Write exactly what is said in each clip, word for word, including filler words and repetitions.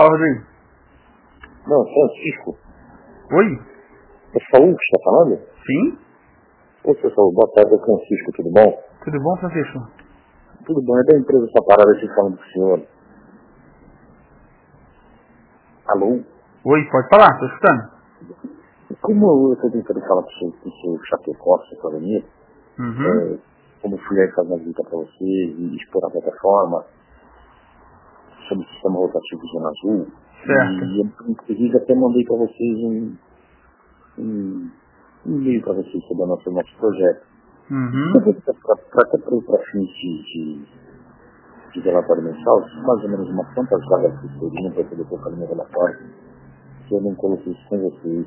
Fala, Rodrigo. Não, Francisco. Oi? É Saúl que está falando? Sim? Oi, pessoal. Boa tarde, é Francisco. Tudo bom? Tudo bom, Francisco? Tudo bom. É da empresa sua parada aqui falando com o senhor. Alô? Oi, pode falar, estou escutando. Como eu estou tentando falar com o senhor, com o senhor Chapecó, sua economia, Uhum. é, como fui aí fazer uma visita para vocês e expor a plataforma sobre o sistema rotativo Zona Azul, Certo. e eu, inclusive, até mandei para vocês um, um, um e-mail para vocês sobre o nosso, nosso projeto. Uhum. Para fins de, de, de relatório mensal, mais ou menos uma quantas vagas que seriam para poder colocar no meu relatório, se eu não coloquei isso com vocês,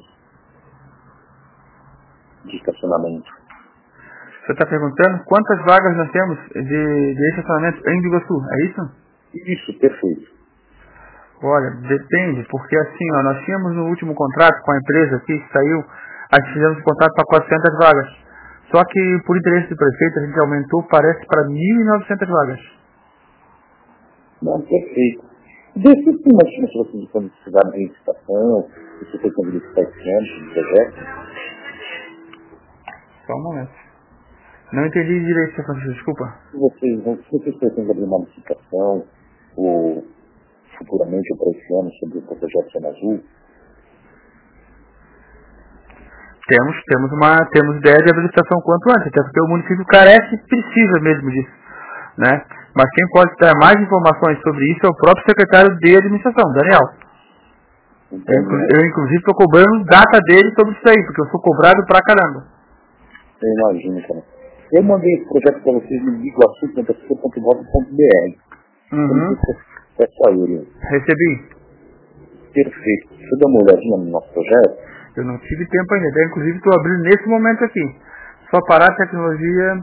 de estacionamento. Você está perguntando quantas vagas nós temos de, de estacionamento em Biguaçu, é isso? Isso, perfeito. Olha, depende, porque assim, ó, nós tínhamos no último contrato com a empresa aqui que saiu, a gente fizemos um contrato para quatrocentas vagas. Só que por interesse do prefeito a gente aumentou, parece, para mil e novecentas vagas. Não, perfeito. Desse estima se vocês estão precisando de licitação, se vocês estão de licitação do projeto. Só um momento. Não entendi direito, seu Francisco, desculpa. Se vocês, vão- se vocês pretendem abrir uma licitação, ou futuramente ou para esse ano, sobre o projeto Zona Azul, Temos, temos uma, temos ideia de habilitação quanto antes, até porque o município carece e precisa mesmo disso, né? Mas quem pode dar mais informações sobre isso é o próprio secretário de administração, Daniel. Eu, entende? inclu- eu inclusive estou cobrando data dele sobre isso aí, porque eu sou cobrado pra caramba. Eu imagino, cara. Eu mandei esse projeto para vocês no biguaçu ponto f c ponto gov ponto b r. Uhum. É só ele. Recebi. Perfeito. Deixa eu dar uma olhadinha no nosso projeto. Eu não tive tempo ainda, até inclusive estou abrindo nesse momento aqui. Só parar a tecnologia.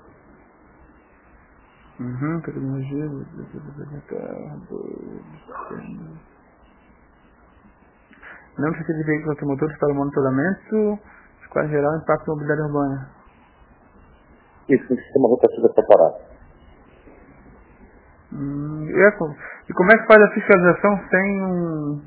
Uhum, tecnologia. Não precisa de veículos automotores para o monitoramento. Escola geral, impacto imobiliário urbano. Esse sistema rotativo é separado. Hum, e, é, co- e como é que faz a fiscalização sem um...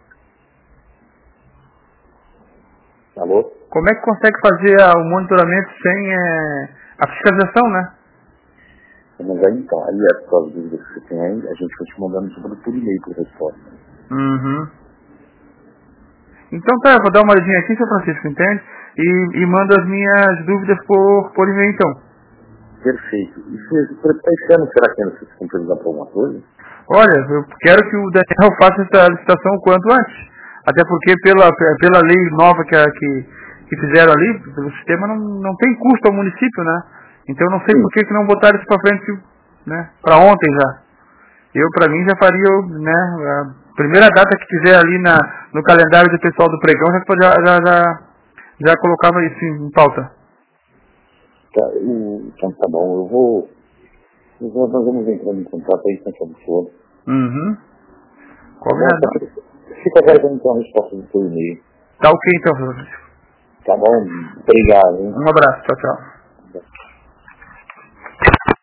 Alô? Como é que consegue fazer a- o monitoramento sem é, a fiscalização, né? Mas aí então, aí é por as dúvidas que você tem aí, a gente vai te mandando tudo por e-mail por resposta. Uhum. Então tá, eu vou dar uma olhadinha aqui, seu Francisco, entende? E, e mando as minhas dúvidas por, por e-mail, então. Perfeito. E se para esse ano, será que ainda vocês estão precisando para alguma coisa? Olha, eu quero que o Daniel faça essa licitação o quanto antes. Até porque pela, pela lei nova que, a- que, que fizeram ali, pelo sistema, não, não tem custo ao município, né? Então eu não sei Sim. por que, que não botaram isso pra frente, né? Pra ontem já. Eu, pra mim, já faria, né? A primeira data que tiver ali na, no calendário do pessoal do pregão, já, já, já, já, já colocava isso em pauta. Tá, e- então tá bom, eu vou. eu vou- Nós vamos entrando em contato aí com o senhor. Uhum. Tá bom? Combinado. Fica aguardando então a resposta do seu e-mail. Tá ok então, Francisco. Tá bom? Obrigado, hein? Um abraço, tchau, tchau.